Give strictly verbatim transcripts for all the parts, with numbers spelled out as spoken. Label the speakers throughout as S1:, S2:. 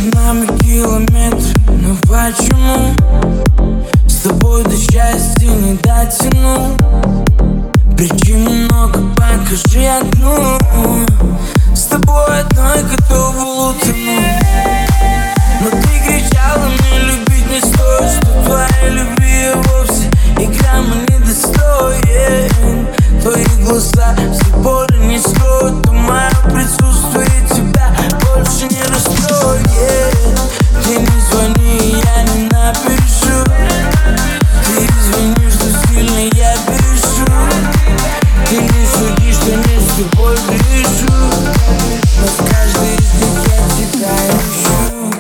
S1: Между нами километры, но почему с тобой до счастья не дотяну? Причин много, покажи одну. С тобой одной готова утонуть. Но ты кричала, мне любить не стоит, что твоей любви я вовсе и грамма не достоин. Твои глаза все боли не скроют, то мое присутствие тебя больше не расстроит. Ты не звони, я не напишу. Ты извини, что сильно я пишу. Ты не суди, что не с тобой грешу, но в каждой из них я тебя ищу.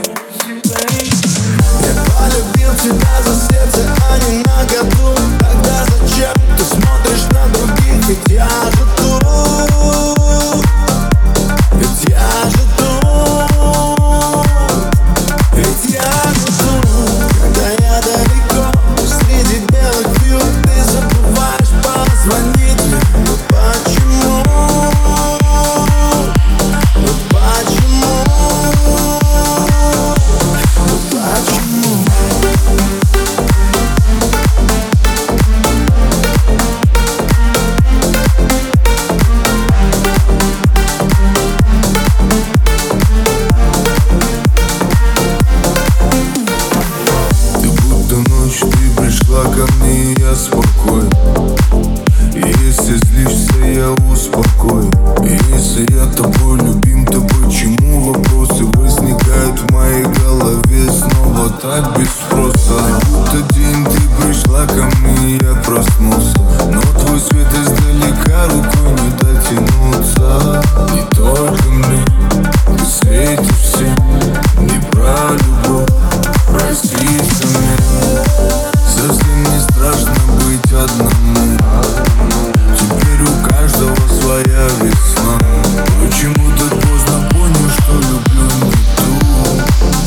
S2: Я полюбил тебя за сердце, а не на году. Тогда зачем ты смотришь на других? Ведь я же тут, ведь я же тут, ведь я же тут. Когда я далеко, среди белых вью, ты забываешь позвонить мне. Ну почему? Ну почему? Ну почему? Ты пришла ко мне, и я спокоен. И если злишься, я успокою. И если я тобой любим, то почему вопросы возникают в моей голове снова так без спроса? Будто день ты пришла ко мне, и я проснулся. Но твой свет издалека рукой не дотянуться. Не только мне, ты светишь всем. Не про любовь, проститься мне. Совсем не страшно быть одному. Теперь у каждого своя весна. Почему так поздно понял, что люблю не ту?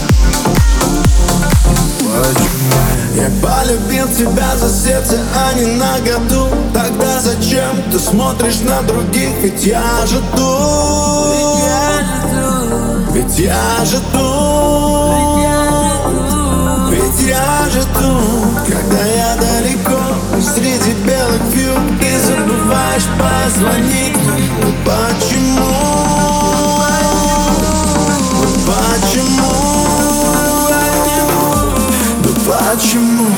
S2: Почему? Я полюбил тебя за сердце, а не на году. Тогда зачем ты смотришь на других? Ведь я же тут, ведь я же тут, ведь я же тут. Когда я далеко, среди белых вью, ты забываешь позвонить. Ну почему? Ну почему? Ну почему?